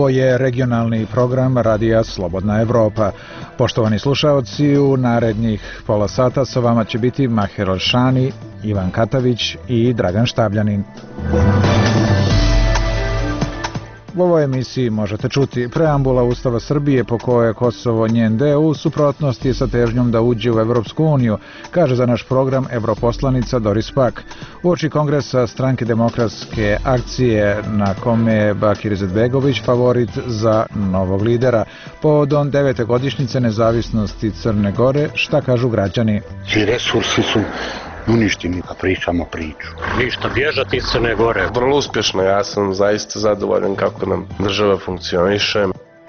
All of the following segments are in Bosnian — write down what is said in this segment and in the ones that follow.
Ovo je regionalni program Radija Slobodna Evropa. Poštovani slušaoci, u narednih pola sata sa vama će biti Maher Alšani, Ivan Katavić i Dragan Štabljanin. U ovoj emisiji možete čuti preambula Ustava Srbije po kojoj je Kosovo njen deo u suprotnosti sa težnjom da uđe u Evropsku uniju, kaže za naš program evroposlanica Doris Pak. Uoči kongresa Stranke demokratske akcije na kome je Bakir Izetbegović favorit za novog lidera. Povodom 9. godišnjice nezavisnosti Crne Gore, šta kažu građani? Svi resursi su uništeni, a pričamo priču. Ništa, bježati iz Crne Gore. Vrlo uspješno, ja sam zaista zadovoljan kako nam država funkcioniše.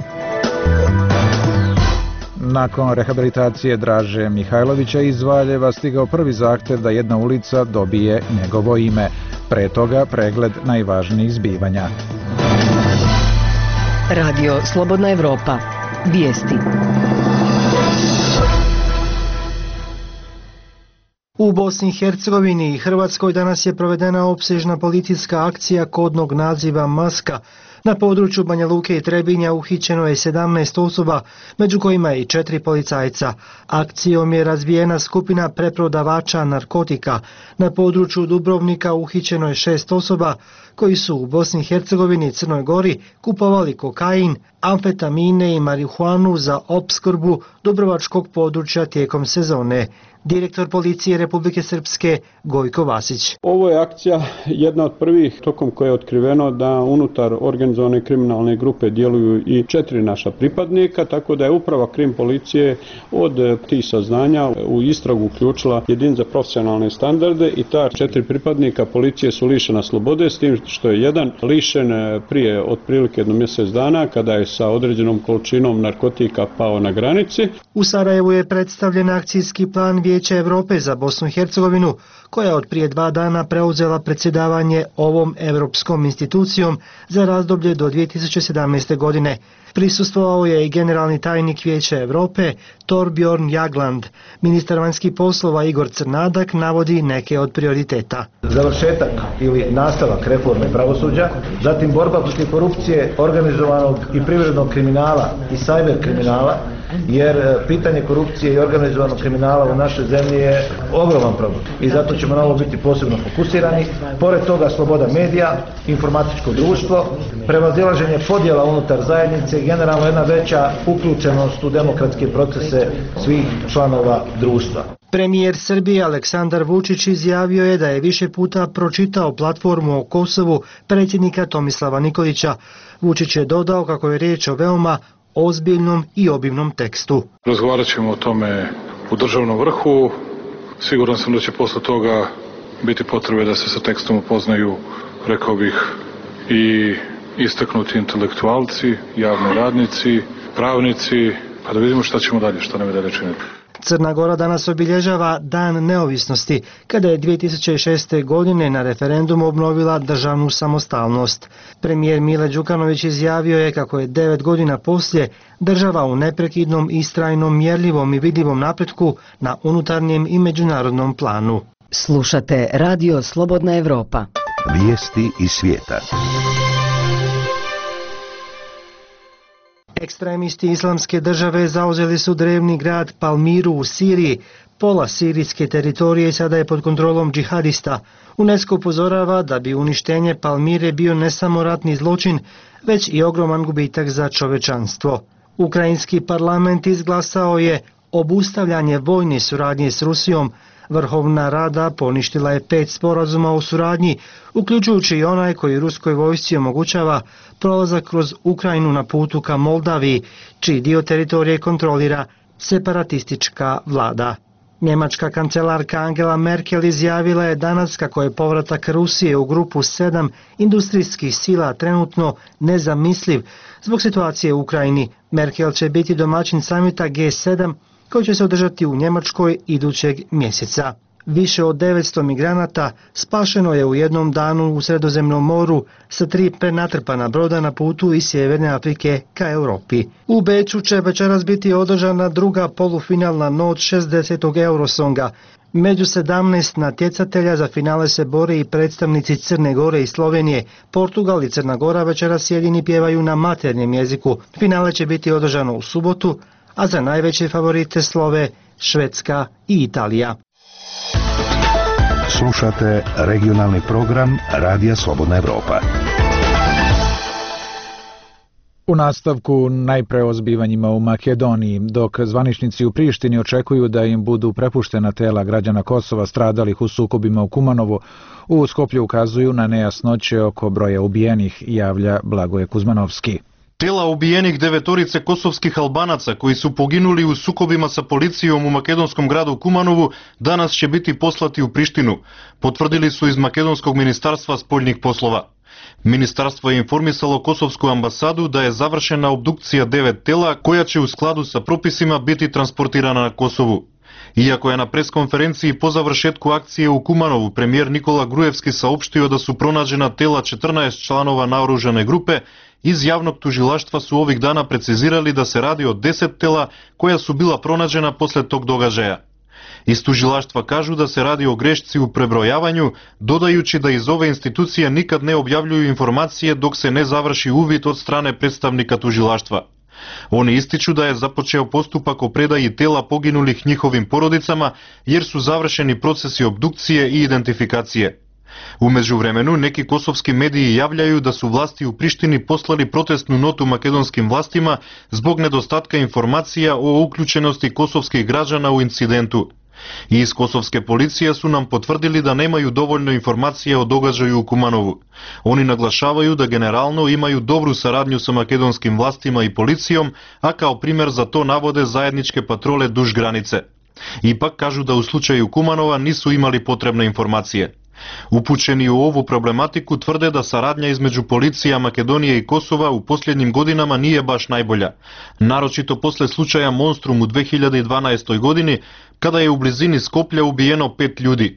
Nakon rehabilitacije Draže Mihajlovića iz Valjeva stigao prvi zahtev da jedna ulica dobije njegovo ime. Pre toga pregled najvažnijih zbivanja. Radio Slobodna Evropa. Vijesti. U Bosni i Hercegovini i Hrvatskoj danas je provedena opsežna policijska akcija kodnog naziva Maska. Na području Banja Luke i Trebinja uhićeno je 17 osoba, među kojima je i 4 policajca. Akcijom je razvijena skupina preprodavača narkotika. Na području Dubrovnika uhićeno je 6 osoba koji su u Bosni i Hercegovini i Crnoj Gori kupovali kokain, amfetamine i marihuanu za opskrbu dubrovačkog područja tijekom sezone. Direktor policije Republike Srpske Gojko Vasić. Ovo je akcija jedna od prvih tokom koje je otkriveno da unutar organizovane kriminalne grupe djeluju i 4 naša pripadnika, tako da je uprava krim policije od tih saznanja u istragu uključila jedin za profesionalne standarde i ta 4 pripadnika policije su lišena slobode, s tim što je jedan lišen prije otprilike jedno mjesec dana kada je sa određenom količinom narkotika pao na granici. U Sarajevu je predstavljen akcijski plan Vijeća Europe za Bosnu i Hercegovinu, koja je od prije 2 dana preuzela predsjedavanje ovom europskom institucijom za razdoblje do 2017. godine. Prisustvovao je i generalni tajnik Vijeća Europe Torbjorn Jagland. Ministar vanjskih poslova Igor Crnadak navodi neke od prioriteta. Završetak ili nastavak reforme pravosuđa, zatim borba protiv korupcije, organizovanog i privrednog kriminala i cyber kriminala, jer pitanje korupcije i organizovanog kriminala u našoj zemlji je ogroman problem i zato ćemo na ovo biti posebno fokusirani. Pored toga sloboda medija, informatičko društvo, prevazilaženje podjela unutar zajednice i generalno jedna veća uključenost u demokratske procese svih članova društva. Premijer Srbije Aleksandar Vučić izjavio je da je više puta pročitao platformu o Kosovu predsjednika Tomislava Nikolića. Vučić je dodao kako je riječ o veoma ozbiljnom i obimnom tekstu. Razgovarat ćemo o tome u državnom vrhu. Siguran sam da će posle toga biti potrebe da se sa tekstom upoznaju, rekao bih, i istaknuti intelektualci, javni radnici, pravnici, pa da vidimo šta ćemo dalje, šta nam je dalje činiti. Crna Gora danas obilježava Dan neovisnosti, kada je 2006. godine na referendumu obnovila državnu samostalnost. Premijer Mile Đukanović izjavio je kako je 9 godina poslije država u neprekidnom, istrajnom, mjerljivom i vidljivom napretku na unutarnjem i međunarodnom planu. Slušate Radio Slobodna Evropa. Vijesti iz svijeta. Ekstremisti Islamske države zauzeli su drevni grad Palmiru u Siriji. Pola sirijske teritorije sada je pod kontrolom džihadista. UNESCO upozorava da bi uništenje Palmire bio ne samo ratni zločin, već i ogroman gubitak za čovečanstvo. Ukrajinski parlament izglasao je obustavljanje vojne suradnje s Rusijom. Vrhovna rada poništila je 5 sporazuma o suradnji, uključujući i onaj koji ruskoj vojsci omogućava prolazak kroz Ukrajinu na putu ka Moldaviji, čiji dio teritorije kontrolira separatistička vlada. Njemačka kancelarka Angela Merkel izjavila je danas kako je povratak Rusije u grupu 7 industrijskih sila trenutno nezamisliv zbog situacije u Ukrajini. Merkel će biti domaćin samita G7 koji će se održati u Njemačkoj idućeg mjeseca. Više od 900 migranata spašeno je u jednom danu u Sredozemnom moru sa 3 prenatrpana broda na putu iz Sjeverne Afrike ka Europi. U Beču će večeras biti održana druga polufinalna noć 60. Eurosonga. Među 17 natjecatelja za finale se bore i predstavnici Crne Gore i Slovenije. Portugal i Crna Gora večeras jedini pjevaju na maternjem jeziku. Finale će biti održano u subotu, a za najveće favorite slove Švedska i Italija. Slušate regionalni program Radija Slobodna Evropa. U nastavku najpre o zbivanjima u Makedoniji, dok zvaničnici u Prištini očekuju da im budu prepuštena tela građana Kosova stradalih u sukobima u Kumanovu, u Skoplju ukazuju na nejasnoće oko broja ubijenih, javlja Blagoje Kuzmanovski. Tela ubijenih 9 kosovskih Albanaca koji su poginuli u sukobima sa policijom u makedonskom gradu Kumanovu danas će biti poslati u Prištinu, potvrdili su iz Makedonskog ministarstva spoljnih poslova. Ministarstvo je informisalo kosovsku ambasadu da je završena obdukcija 9 tela koja će u skladu sa propisima biti transportirana na Kosovu. Iako je na preskonferenciji po završetku akcije u Kumanovu premijer Nikola Grujevski saopštio da su pronađena tela 14 članova naoružane grupe, iz javnog tužilaštva su ovih dana precizirali da se radi o 10 tela koja su bila pronađena posle tog događaja. Iz tužilaštva kažu da se radi o grešci u prebrojavanju, dodajući da iz ove institucije nikad ne objavljuju informacije dok se ne završi uvid od strane predstavnika tužilaštva. Oni ističu da je započeo postupak o predaji tela poginulih njihovim porodicama jer su završeni procesi obdukcije i identifikacije. U međuvremenu neki kosovski mediji javljaju da su vlasti u Prištini poslali protestnu notu makedonskim vlastima zbog nedostatka informacija o uključenosti kosovskih građana u incidentu. I iz kosovske policije su nam potvrdili da nemaju dovoljno informacija o događaju u Kumanovu. Oni naglašavaju da generalno imaju dobru saradnju sa makedonskim vlastima i policijom, a kao primjer za to navode zajedničke patrole duž granice. Ipak kažu da u slučaju Kumanova nisu imali potrebne informacije. Upućeni u ovu problematiku tvrde da saradnja između policija Makedonije i Kosova u posljednjim godinama nije baš najbolja, naročito posle slučaja Monstrum u 2012. godini, kada je u blizini Skoplja ubijeno 5 ljudi.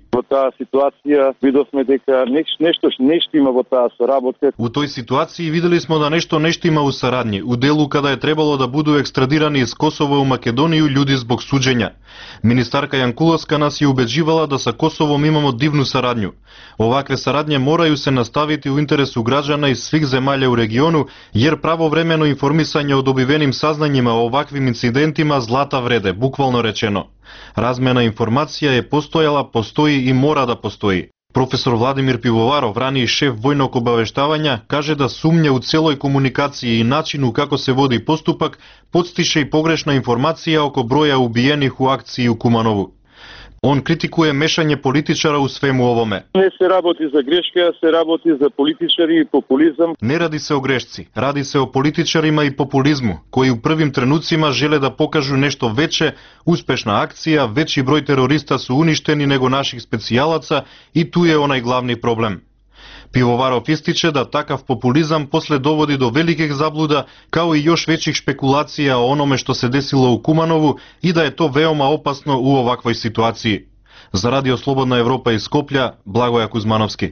U toj situaciji vidjeli smo da nešto ne štima u saradnji, u delu kada je trebalo da budu ekstradirani iz Kosova u Makedoniju ljudi zbog suđenja. Ministarka Jankulovska nas je ubeđivala da sa Kosovom imamo divnu saradnju. Ovakve saradnje moraju se nastaviti u interesu građana iz svih zemalja u regionu, jer pravovremeno informisanje o dobivenim saznanjima o ovakvim incidentima zlata vrede, bukvalno rečeno. Razmjena informacija je postojala, postoji i mora da postoji. Profesor Vladimir Pivovarov, raniji šef vojnog obaveštavanja, kaže da sumnja u celoj komunikaciji i načinu kako se vodi postupak podstiče i pogrešna informacija oko broja ubijenih u akciji u Kumanovu. On kritikuje mešanje političara u svemu ovome. Ne se raboti za greške, a se raboti za političari i populizam. Ne radi se o grešci, radi se o političarima i populizmu, koji u prvim trenucima žele da pokažu nešto veće, uspešna akcija, veći broj terorista su uništeni nego naših specijalaca i tu je onaj glavni problem. Pivovarov ističe da takav populizam posle dovodi do velikih zabluda, kao i još većih špekulacija o onome što se desilo u Kumanovu i da je to veoma opasno u ovakvoj situaciji. Za Radio Slobodna Evropa iz Skoplja, Blagoje Kuzmanovski.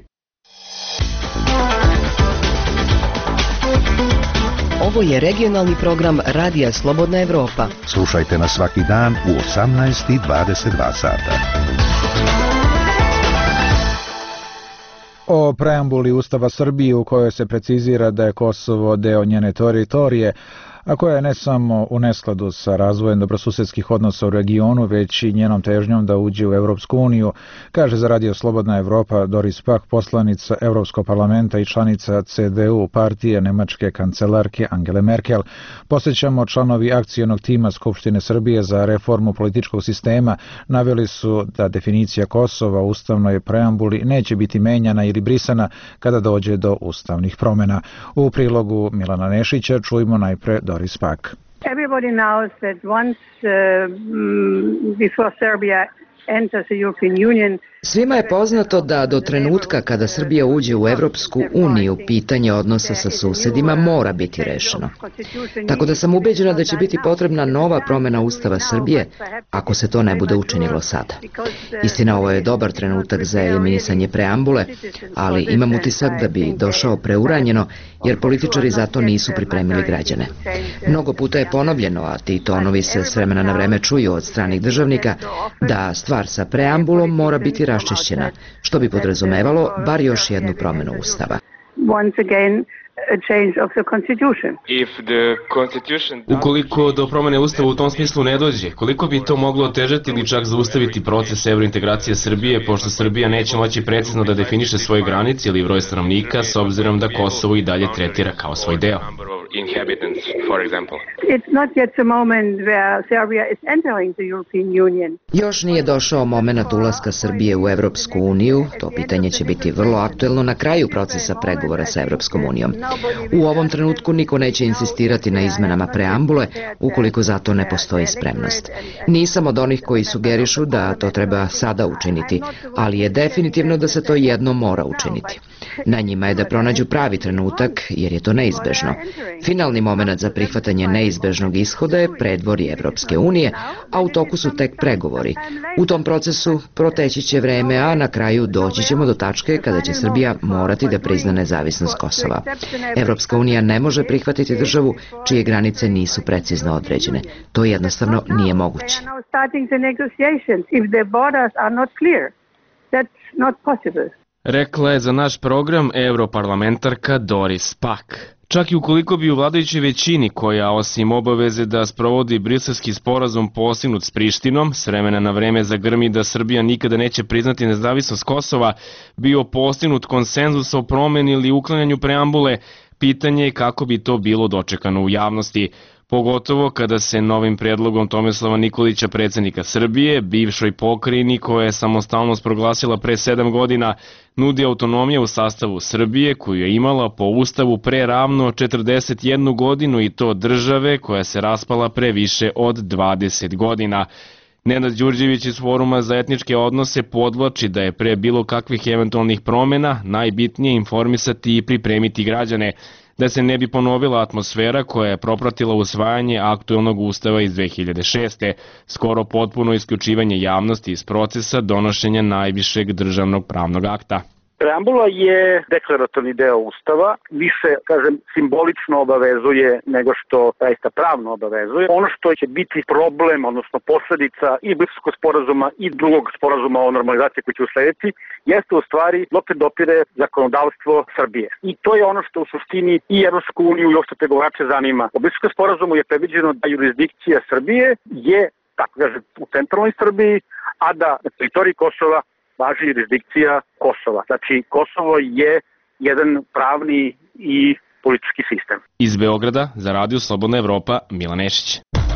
Ovo je regionalni program Radija Slobodna Evropa. Slušajte nas svaki dan u 18:22 sata. O preambuli Ustava Srbije u kojoj se precizira da je Kosovo deo njene teritorije, a koja je ne samo u neskladu sa razvojem dobrosusedskih odnosa u regionu, već i njenom težnjom da uđe u Evropsku uniju, kaže za Radio Slobodna Evropa Doris Pack, poslanica Evropskog parlamenta i članica CDU partije nemačke kancelarke Angele Merkel. Posjećamo, članovi akcionog tima Skupštine Srbije za reformu političkog sistema naveli su da definicija Kosova u ustavnoj preambuli neće biti menjana ili brisana kada dođe do ustavnih promjena. U prilogu Milana Nešića čujmo najpre Doris Pack. Everybody knows that once before Serbia Svima je poznato da do trenutka kada Srbija uđe u Evropsku uniju, pitanje odnosa sa susedima mora biti rešeno. Tako da sam ubeđena da će biti potrebna nova promena Ustava Srbije ako se to ne bude učinilo sada. Istina, ovo je dobar trenutak za eliminisanje preambule, ali imam utisak da bi došao preuranjeno jer političari zato nisu pripremili građane. Mnogo puta je ponovljeno, a ti tonovi se s vremena na vreme čuju od stranih državnika, da stvar sa preambulom mora biti raščišćena, što bi podrazumevalo bar još jednu promenu Ustava. Ukoliko do promene Ustava u tom smislu ne dođe, koliko bi to moglo otežati ili čak zaustaviti proces evrointegracije Srbije, pošto Srbija neće moći precizno da definiše svoje granice ili broj stanovnika, s obzirom da Kosovo i dalje tretira kao svoj deo? Još nije došao moment ulaska Srbije u Evropsku uniju, to pitanje će biti vrlo aktuelno na kraju procesa pregovora sa Evropskom unijom. U ovom trenutku niko neće insistirati na izmenama preambule ukoliko za to ne postoji spremnost. Nisam od onih koji sugerišu da to treba sada učiniti, ali je definitivno da se to jednom mora učiniti. Na njima je da pronađu pravi trenutak, jer je to neizbežno. Finalni moment za prihvatanje neizbežnog ishoda je predvorje Evropske unije, a u toku su tek pregovori. U tom procesu proteći će vreme, a na kraju doći ćemo do tačke kada će Srbija morati da prizna nezavisnost Kosova. Evropska unija ne može prihvatiti državu čije granice nisu precizno određene. To jednostavno nije moguće. Rekla je za naš program europarlamentarka Doris Pack. Čak i ukoliko bi u vladajućoj većini, koja osim obaveze da sprovodi briselski sporazum postignut s Prištinom, s vremena na vreme zagrmi da Srbija nikada neće priznati nezavisnost Kosova, bio postignut konsenzus o promeni ili uklanjanju preambule, pitanje je kako bi to bilo dočekano u javnosti. Pogotovo kada se novim predlogom Tomislava Nikolića, predsjednika Srbije, bivšoj pokrajini koja je samostalnost proglasila pre 7 godina, nudi autonomija u sastavu Srbije koju je imala po ustavu pre ravno 41 godinu i to države koja se raspala pre više od 20 godina. Nenad Đurđević iz Foruma za etničke odnose podvlači da je pre bilo kakvih eventualnih promjena najbitnije informisati i pripremiti građane, da se ne bi ponovila atmosfera koja je propratila usvajanje aktuelnog ustava iz 2006. Skoro potpuno isključivanje javnosti iz procesa donošenja najvišeg državnog pravnog akta. Preambula je deklaratorni deo Ustava, više, simbolično obavezuje nego što zaista pravno obavezuje. Ono što će biti problem, odnosno posledica i Briselskog sporazuma i drugog sporazuma o normalizaciji koji će uslediti, jeste u stvari dokle dopire zakonodavstvo Srbije. I to je ono što u suštini i Evropsku uniju i uopšte pregovarače zanima. U Briselskom sporazumu je predviđeno da jurisdikcija Srbije je, u centralnoj Srbiji, a da na teritoriji Kosova važi jurisdikcija Kosova. Znači, Kosovo je jedan pravni i politički sistem. Iz Beograda za Radio Slobodna Evropa, Milan Nešić.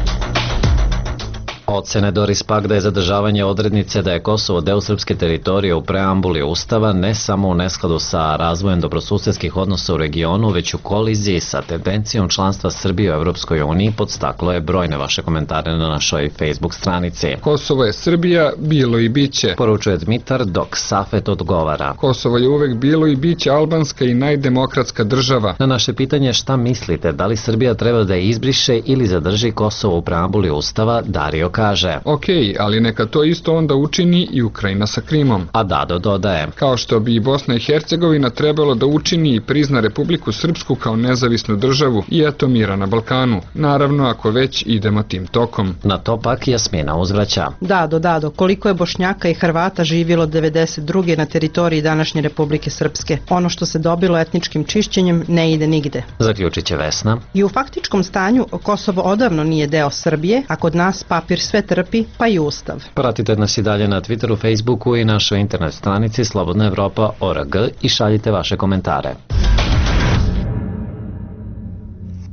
Ocene Doris Pack da je zadržavanje odrednice da je Kosovo deo srpske teritorije u preambuli Ustava ne samo u neskladu sa razvojem dobrosusedskih odnosa u regionu, već u koliziji sa tendencijom članstva Srbije u Evropskoj uniji, podstaklo je brojne vaše komentare na našoj Facebook stranici. Kosovo je Srbija, bilo i biće, poručuje Dmitar, dok Safet odgovara. Kosovo je uvek bilo i biće albanska i najdemokratska država. Na naše pitanje šta mislite, da li Srbija treba da je izbriše ili zadrži Kosovo u preambuli Ustava, Dario kaže. Okej, ali neka to isto onda učini i Ukrajina sa Krimom. A Dado dodaje. Kao što bi i Bosna i Hercegovina trebalo da učini i prizna Republiku Srpsku kao nezavisnu državu i eto mira na Balkanu. Naravno, ako već idemo tim tokom. Na to pak Jasmina uzvraća. Dado, koliko je Bošnjaka i Hrvata živjelo 92. na teritoriji današnje Republike Srpske? Ono što se dobilo etničkim čišćenjem ne ide nigde. Zaključit će Vesna. I u faktičkom stanju Kosovo odavno nije deo Srbije, a kod nas papir sve trpi, pa i Ustav. Pratite nas i dalje na Twitteru, Facebooku i našoj internet stranici Slobodna Evropa.org i šaljite vaše komentare.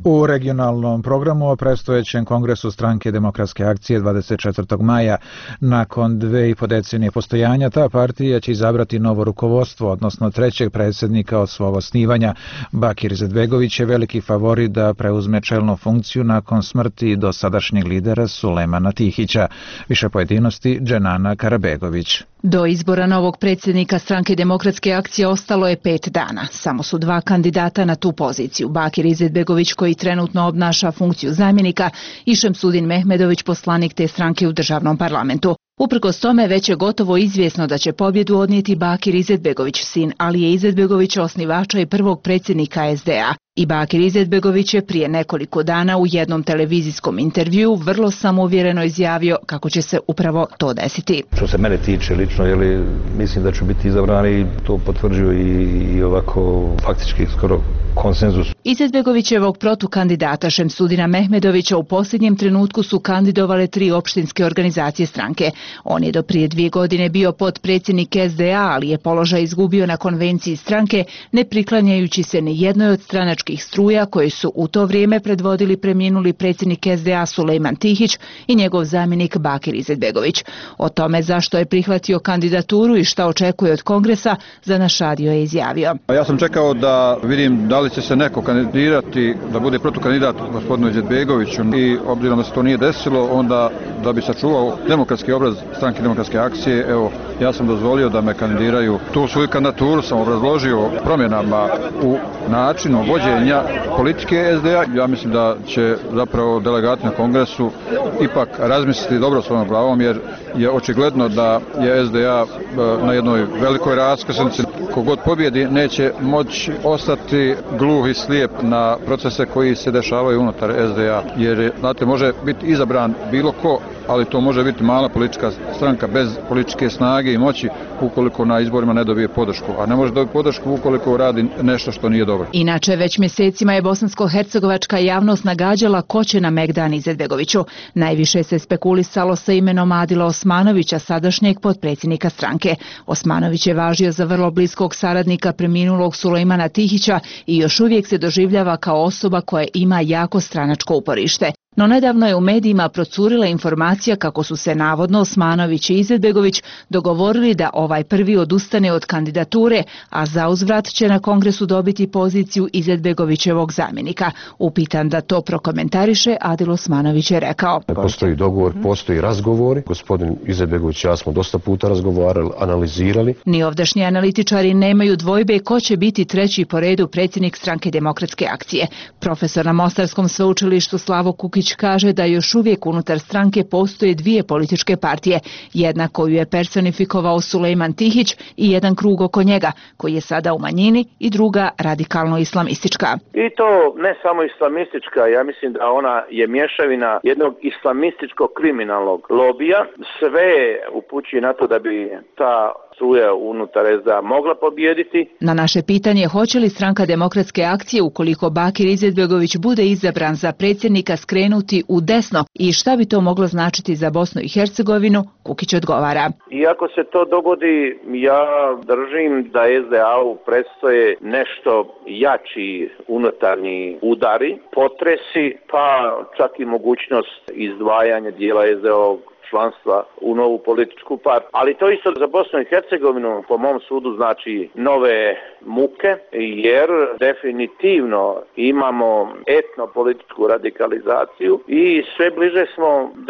U regionalnom programu o predstojećem kongresu stranke Demokratske akcije 24. maja, nakon 2,5 decenije postojanja, ta partija će izabrati novo rukovodstvo, odnosno trećeg predsjednika od svog osnivanja. Bakir Izetbegović je veliki favorit da preuzme čelnu funkciju nakon smrti dosadašnjeg lidera Sulejmana Tihića. Više pojedinosti Dženana Karabegović. Do izbora novog predsjednika stranke Demokratske akcije ostalo je 5 dana. Samo su 2 kandidata na tu poziciju. Bakir Izetbegović, koji trenutno obnaša funkciju zamjenika, i Šemsudin Mehmedović, poslanik te stranke u državnom parlamentu. Uprkos tome, već je gotovo izvjesno da će pobjedu odnijeti Bakir Izetbegović, sin Alije Izetbegovića, osnivača i prvog predsjednika SDA. I Bakir Izetbegović je prije nekoliko dana u jednom televizijskom intervjuu vrlo samouvjereno izjavio kako će se upravo to desiti. Što se mene tiče lično, mislim da ću biti izabran i to potvrđuju i ovako faktički skoro konsenzus. Izetbegovićevog protukandidata Šemsudina Mehmedovića u posljednjem trenutku su kandidovale 3 opštinske organizacije stranke. On je do prije 2 godine bio potpredsjednik SDA, ali je položaj izgubio na konvenciji stranke, ne priklanjajući se ni jednoj od stranačkih struja koje su u to vrijeme predvodili preminuli predsjednik SDA Sulejman Tihić i njegov zamjenik Bakir Izetbegović. O tome zašto je prihvatio kandidaturu i šta očekuje od kongresa, za naš radio je izjavio. Ja sam čekao da vidim da li će se neko kandidirati, da bude protukandidat gospodinu Izetbegoviću, i obzirom da se to nije desilo, onda da bi sačuvao demokratski obraz stranke Demokratske akcije, evo, ja sam dozvolio da me kandidiraju. Tu svoju kandidaturu sam obrazložio promjenama u načinu vođenja politike SDA. Ja mislim da će zapravo delegati na kongresu ipak razmisliti dobro svojom glavom, jer je očigledno da je SDA na jednoj velikoj raskrsnici. Kogod pobjedi neće moći ostati gluh i slijep na procese koji se dešavaju unutar SDA, jer znate, može biti izabran bilo ko, ali to može biti mala politička stranka bez političke snage i moći ukoliko na izborima ne dobije podršku, a ne može dobiti podršku ukoliko radi nešto što nije dobro. Inače, već mjesecima je bosansko-hercegovačka javnost nagađala ko će na Megdan Izetbegoviću. Najviše se spekulisalo sa imenom Adila Osmanovića, sadašnjeg potpredsjednika stranke. Osmanović je važio za vrlo bliskog saradnika preminulog Sulejmana Tihića i još uvijek se doživljava kao osoba koja ima jako stranačko uporište. No nedavno je u medijima procurila informacija kako su se navodno Osmanović i Izetbegović dogovorili da ovaj prvi odustane od kandidature, a zauzvrat će na kongresu dobiti poziciju Izetbegovićevog zamjenika. Upitan da to prokomentariše, Adil Osmanović je rekao: Postoji dogovor, postoji razgovori. Gospodin Izetbegović i ja smo dosta puta razgovarali, analizirali. Ni ovdašnji analitičari nemaju dvojbe ko će biti treći po redu predsjednik stranke Demokratske akcije. Profesor na Mostarskom sveučilištu Slavo Kukić kaže da još uvijek unutar stranke postoje 2 političke partije, jedna koju je personifikovao Sulejman Tihić i jedan krug oko njega, koji je sada u manjini, i druga radikalno-islamistička. I to ne samo islamistička, ja mislim da ona je mješavina jednog islamističkog kriminalnog lobija. Sve upućuje na to da bi ta struja unutar SDA mogla pobijediti. Na naše pitanje hoće li stranka Demokratske akcije, ukoliko Bakir Izetbegović bude izabran za predsjednika, skrenuti u desno i šta bi to moglo značiti za Bosnu i Hercegovinu, Kukić odgovara: Iako se to dogodi, ja držim da SDA-u predstoje nešto jači unutarnji udari, potresi, pa čak i mogućnost izdvajanja dijela SDA-ovog članstva u novu političku partiju. Ali to isto za Bosnu i Hercegovinu po mom sudu znači nove muke, jer definitivno imamo etnopolitičku radikalizaciju i sve bliže smo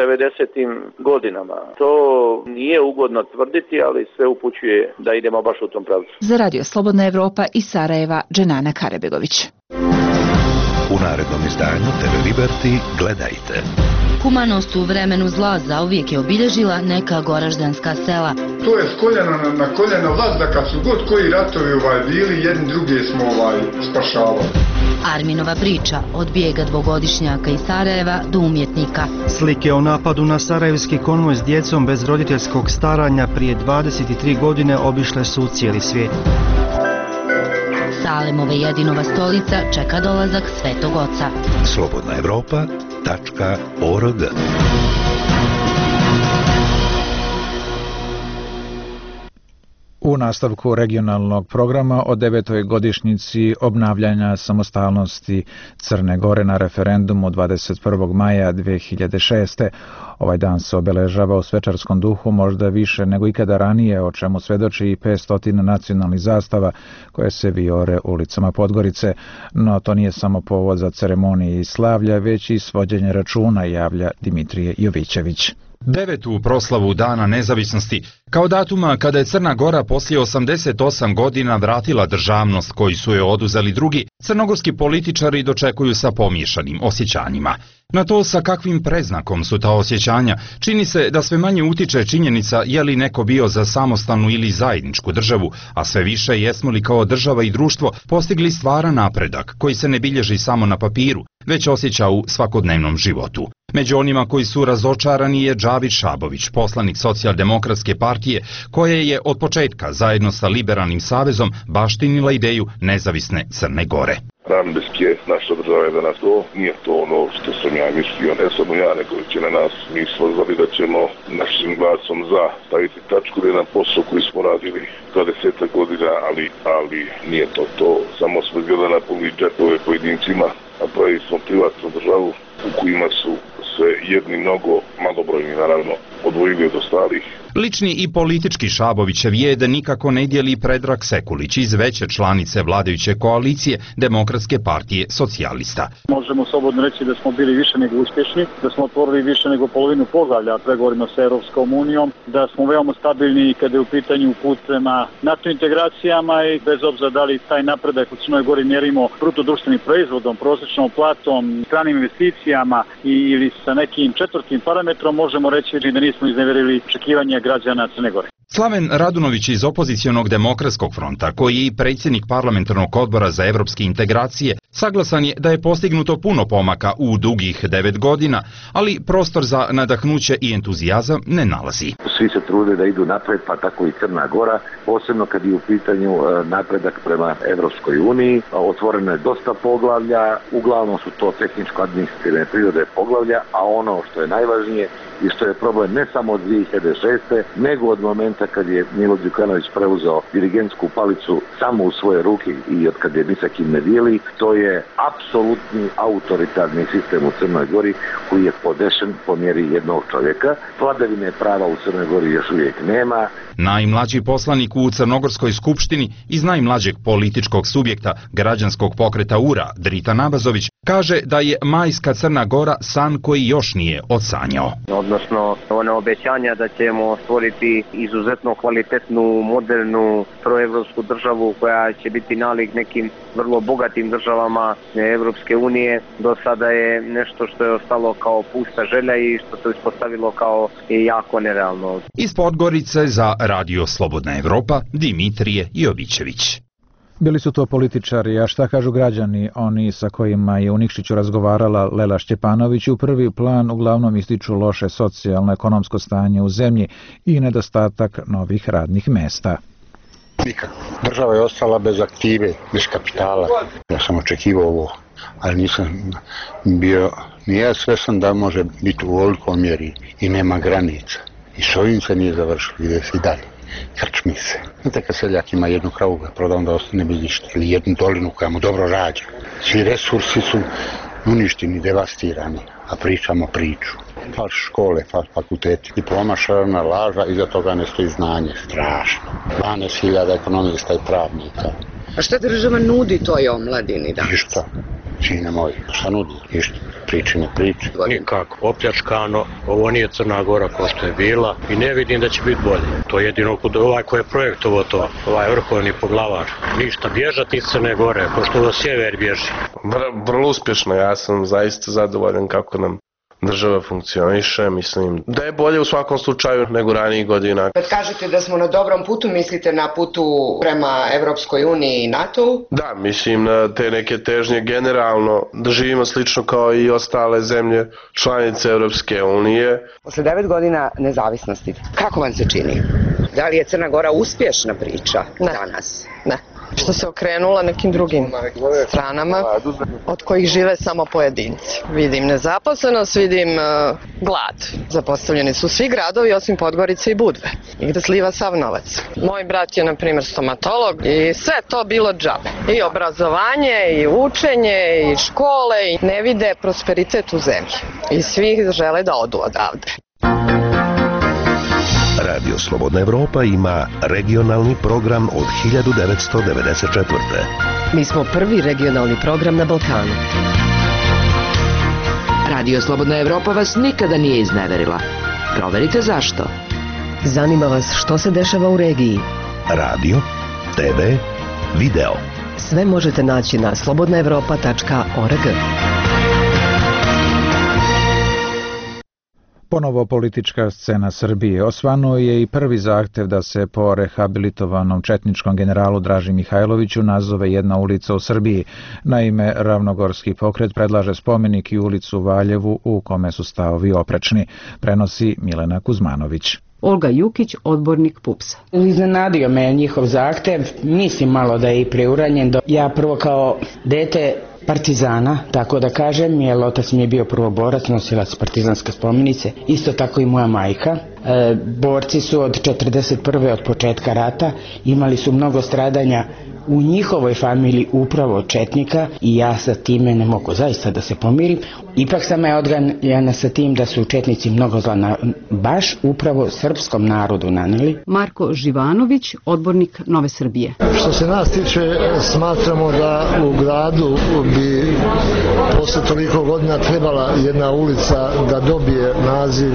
90. godinama. To nije ugodno tvrditi, ali sve upućuje da idemo baš u tom pravcu. Za Radio Slobodna Evropa iz Sarajeva, Dženana Karabegović. U narednom izdanju TV Liberty gledajte. Humanost u vremenu zla zauvijek je obilježila neka goraždanska sela. To je s koljena na koljeno vlast, da kad su god koji ratovi bili, jedni druge smo spašavali. Arminova priča od bijega dvogodišnjaka iz Sarajeva do umjetnika. Slike o napadu na sarajevski konvoj s djecom bez roditeljskog staranja prije 23 godine obišle su cijeli svijet. Salemova jedinova stolica čeka dolazak Svetog Oca. slobodnaevropa.org. U nastavku regionalnog programa o 9. godišnjici obnavljanja samostalnosti Crne Gore na referendumu 21. maja 2006. Ovaj dan se obeležava u svečarskom duhu možda više nego ikada ranije, o čemu svedoči i 500 nacionalnih zastava koje se vijore ulicama Podgorice. No to nije samo povod za ceremonije i slavlja, već i svođenje računa, javlja Dimitrije Jovićević. 9. proslavu Dana nezavisnosti, kao datuma kada je Crna Gora poslije 88 godina vratila državnost koju su joj oduzeli drugi, crnogorski političari dočekuju sa pomiješanim osjećanjima. Na to sa kakvim predznakom su ta osjećanja, čini se da sve manje utiče činjenica je li neko bio za samostalnu ili zajedničku državu, a sve više jesmo li kao država i društvo postigli stvaran napredak koji se ne bilježi samo na papiru, već osjeća u svakodnevnom životu. Među onima koji su razočarani je Džavid Šabović, poslanik Socijaldemokratske partije, koje je od početka zajedno sa Liberalnim savezom baštinila ideju nezavisne Crne Gore. Rambeski je naša država je danas to, nije to ono što sam ja mislio, ne samo ja, nego će na nas, mi smo znali da ćemo našim glasom za staviti tačku na jedan posao koji smo radili 20 godina, ali nije to, samo smo gledali na puni džepove pojedincima, a pravili smo privatnu državu u kojima su se jedni mnogo malobrojni naravno odvojili od ostalih. Lični i politički Šabovićev jed nikako ne dijeli Predrag Sekulić iz veće članice vladajuće koalicije Demokratske partije socijalista. Možemo slobodno reći da smo bili više nego uspješni, da smo otvorili više nego polovinu poglavlja pregovorima sa Europskom unijom, da smo veoma stabilni kada je u pitanju put prema NATO integracijama i bez obzira da li taj napredak u Crnoj Gori mjerimo bruto društvenim proizvodom, prosječnom platom, stranim investicijama ili sa nekim četvrtim parametrom, možemo reći da nismo iznevjerili očekivanja građana Crne Gore. Slaven Radunović iz opozicionog Demokratskog fronta, koji je i predsjednik parlamentarnog odbora za evropske integracije, saglasan je da je postignuto puno pomaka u dugih 9 godina, ali prostor za nadahnuće i entuzijazam ne nalazi. Svi se trude da idu napred, pa tako i Crna Gora, posebno kad je u pitanju napredak prema Evropskoj uniji. Otvoreno je dosta poglavlja, uglavnom su to tehničko-administrativne prirode poglavlja, a ono što je najvažnije i što je problem ne samo od 2006. nego od momenta kad je Milo Đukanović preuzeo dirigentsku palicu samo u svoje ruke i od kad je ni sa kim ne dijeli, to je apsolutni autoritarni sistem u Crnoj Gori koji je podešen po mjeri jednog čovjeka. Vladavine prava u Crnoj Gori još uvijek nema. Najmlađi poslanik u Crnogorskoj skupštini iz najmlađeg političkog subjekta građanskog pokreta URA, Drita Nabazović, kaže da je majska Crna Gora san koji još nije odsanjao. Odnosno, one obećanja da ćemo stvoriti izuzetno kvalitetnu, modernu, proevropsku državu koja će biti nalik nekim vrlo bogatim državama Evropske unije, do sada je nešto što je ostalo kao pusta želja i što se ispostavilo kao jako nerealno. Iz Podgorice za Radio Slobodna Evropa, Dimitrije Jovićević. Bili su to političari, a šta kažu građani, oni sa kojima je u Nikšiću razgovarala Lela Šćepanović, u prvi plan uglavnom ističu loše socijalno-ekonomsko stanje u zemlji i nedostatak novih radnih mesta. Nikako. Država je ostala bez aktive, bez kapitala. Ja sam očekivao ovo, ali nisam bio nije svestan da može biti u ovolikom mjeri i nema granica. I s ovim se nije završilo, ide se i dalje. Krčmi se. Znate kad seljak ima jednu kravu, ga proda, onda ostane bez ništa. Ili jednu dolinu koja mu dobro rađa. Svi resursi su uništeni, devastirani, a pričamo priču. Falš škole, falš fakulteti, diploma šarana, laža, iza toga ne stoji znanje, strašno. 12.000 ekonomista i pravnika. A šta država nudi toj omladini danas? Ništa. Sine moji, šta nudi? Ništa. Priče ne priče. Nikako. Opljačkano, ovo nije Crna Gora kao što je bila i ne vidim da će biti bolje. To je jedino ovaj ko je projektovo to, ovaj vrhovni poglavar. Ništa, bježati iz Crne Gore, pošto do sjever bježi. Vrlo uspješno, ja sam zaista zadovoljan kako nam država funkcioniše, mislim da je bolje u svakom slučaju nego ranijih godina. Kad kažete da smo na dobrom putu, mislite na putu prema Evropskoj uniji i NATO-u? Da, mislim na te neke težnje generalno, da živimo slično kao i ostale zemlje članice Evropske unije. Posle 9 godina nezavisnosti, kako vam se čini? Da li je Crna Gora uspješna priča danas? Ne. što se okrenula nekim drugim stranama od kojih žive samo pojedinci. Vidim nezaposlenost, vidim glad. Zapostavljeni su svi gradovi osim Podgorice i Budve i gde sliva sav novac. Moj brat je na primjer stomatolog i sve to bilo džabe. I obrazovanje, i učenje, i škole, i ne vide prosperitet u zemlji. I svi žele da odu odavde. Radio Slobodna Evropa ima regionalni program od 1994. Mi smo prvi regionalni program na Balkanu. Radio Slobodna Evropa vas nikada nije izneverila. Proverite zašto. Zanima vas što se dešava u regiji. Radio, TV, video. Sve možete naći na slobodnaevropa.org. Ponovo politička scena Srbije. Osvanuo je i prvi zahtev da se po rehabilitovanom četničkom generalu Draži Mihajloviću nazove jedna ulica u Srbiji. Naime, Ravnogorski pokret predlaže spomenik i ulicu Valjevu u kome su stavovi oprečni. Prenosi Milena Kuzmanović. Olga Jukić, odbornik PUPS-a. Iznenadio me njihov zahtev, mislim malo da je i preuranjen. Ja prvo kao dete partizana, tako da kažem, jer otac mi je bio prvoborac, nosilac partizanske spomenice, isto tako i moja majka. Borci su od 1941. od početka rata, imali su mnogo stradanja u njihovoj familiji upravo od četnika i ja sa time ne mogu zaista da se pomirim. Ipak sam je odganjana sa tim da su četnici mnogo zla baš upravo srpskom narodu naneli. Marko Živanović, odbornik Nove Srbije. Što se nas tiče, smatramo da u gradu bi posle toliko godina trebala jedna ulica da dobije naziv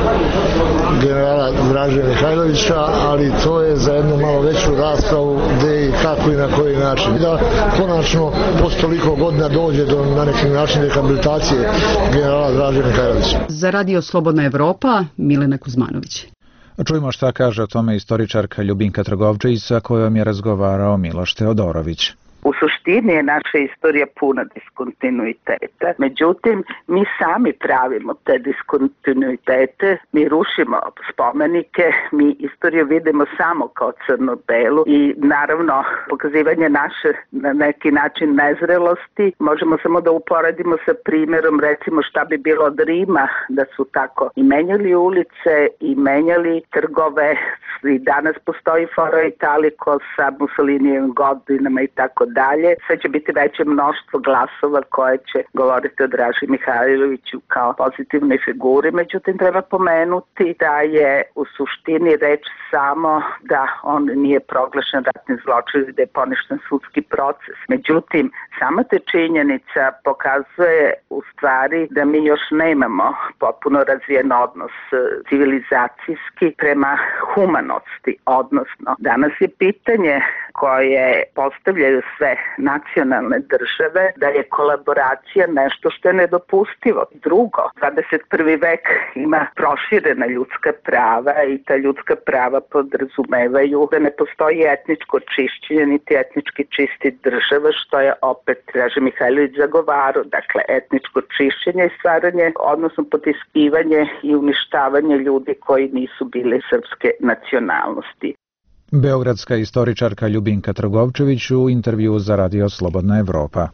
generala Draže Mihajlovića, ali to je za jednu malo veću raspravu gde i kako i na koji način. Da konačno posle toliko godina dođe do na neki način rehabilitacije generala Draže Mihajlovića. Za Radio Slobodna Evropa, Milena Kuzmanović. Čujmo šta kaže o tome istoričarka Ljubinka Trgovčević sa kojom je razgovarao Miloš Teodorović. U suštini je naša istorija puna diskontinuiteta, međutim mi sami pravimo te diskontinuitete, mi rušimo spomenike, mi istoriju vidimo samo kao crno-belu i naravno pokazivanje naše na neki način nezrelosti možemo samo da uporedimo sa primjerom recimo šta bi bilo od Rima da su tako i menjali ulice i menjali trgove i danas postoji Foro Italiko sa Mussolinijevim godinama i tako dalje. Sve će biti veće mnoštvo glasova koje će govoriti o Draži Mihajloviću kao pozitivnoj figuri, međutim treba pomenuti da je u suštini reč samo da on nije proglašen ratni zločin i da je poništen sudski proces. Međutim, sama te činjenica pokazuje u stvari da mi još nemamo potpuno razvijen odnos civilizacijski prema humanosti, odnosno danas je pitanje koje postavljaju sve nacionalne države da je kolaboracija nešto što je nedopustivo. Drugo, 21. vek ima proširena ljudska prava i ta ljudska prava podrazumevaju da ne postoji etničko čišćenje niti etnički čisti država, što je opet Draža Mihajlović zagovarao. Dakle, etničko čišćenje i stvaranje, odnosno potiskivanje i uništavanje ljudi koji nisu bili srpske nacionalnosti. Beogradska istoričarka Ljubinka Trgovčević u intervju za Radio Slobodna Evropa.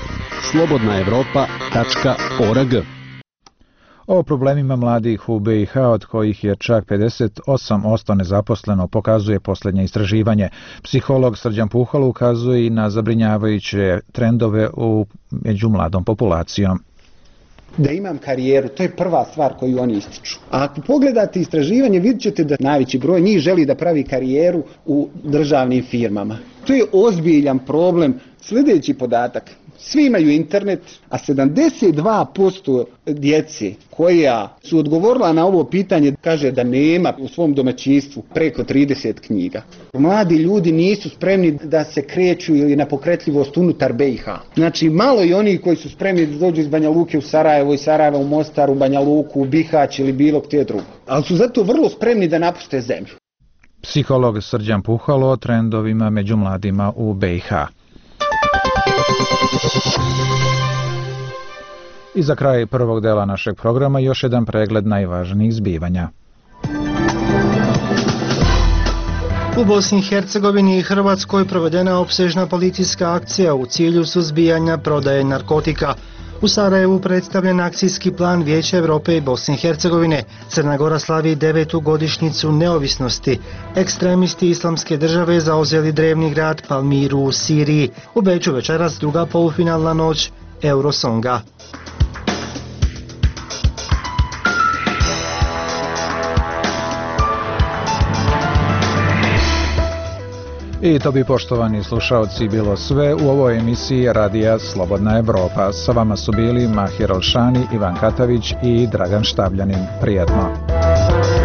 slobodnaevropa.org. O problemima mladih u BiH, od kojih je čak 58% nezaposleno, pokazuje posljednje istraživanje. Psiholog Srđan Puhalo ukazuje i na zabrinjavajuće trendove među mladom populacijom. Da imam karijeru, to je prva stvar koju oni ističu. A ako pogledate istraživanje, vidjet ćete da najveći broj njih želi da pravi karijeru u državnim firmama. To je ozbiljan problem. Sljedeći podatak. Svi imaju internet, a 72% djece koja su odgovorila na ovo pitanje kaže da nema u svom domaćinstvu preko 30 knjiga. Mladi ljudi nisu spremni da se kreću ili na pokretljivost unutar BiH. Znači, malo i oni koji su spremni da dođu iz Banja Luke u Sarajevo, iz Sarajeva u Mostar, u Banja Luku, u Bihać ili bilo gdje drugo. Ali su zato vrlo spremni da napuste zemlju. Psiholog Srđan Puhalo o trendovima među mladima u BiH. I za kraj prvog dela našeg programa još jedan pregled najvažnijih zbivanja. U Bosni i Hercegovini i Hrvatskoj provedena opsežna policijska akcija u cilju suzbijanja prodaje narkotika. U Sarajevu predstavljen akcijski plan Vijeća Europe i Bosne i Hercegovine. Crna Gora slavi 9. godišnjicu neovisnosti. Ekstremisti Islamske države zauzeli drevni grad Palmiru u Siriji. U Beču večeras druga polufinalna noć Eurosonga. I to bi, poštovani slušaoci, bilo sve u ovoj emisiji Radija Slobodna Evropa. Sa vama su bili Mahir Olšani, Ivan Katavić i Dragan Štabljanin. Prijatno.